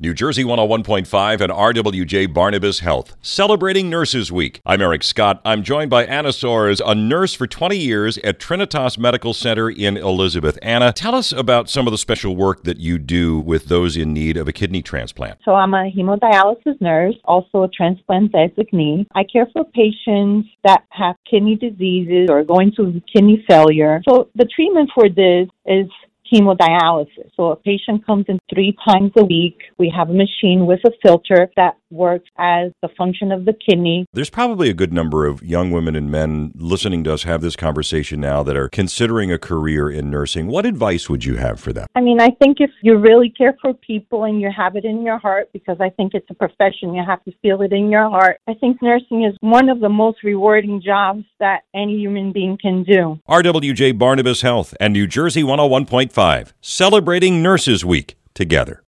New Jersey 101.5 and RWJ Barnabas Health, celebrating Nurses Week. I'm Eric Scott. I'm joined by Anna Soares, a nurse for 20 years at Trinitas Medical Center in Elizabeth. Anna, tell us about some of the special work that you do with those in need of a kidney transplant. So I'm a hemodialysis nurse, also a transplant designee. I care for patients that have kidney diseases or going through kidney failure. So the treatment for this is hemodialysis. So a patient comes in 3 times a week. We have a machine with a filter that works as the function of the kidney. There's probably a good number of young women and men listening to us have this conversation now that are considering a career in nursing. What advice would you have for them? I think if you really care for people and you have it in your heart, because I think it's a profession, you have to feel it in your heart. I think nursing is one of the most rewarding jobs that any human being can do. RWJ Barnabas Health and New Jersey 101.5, celebrating Nurses Week together.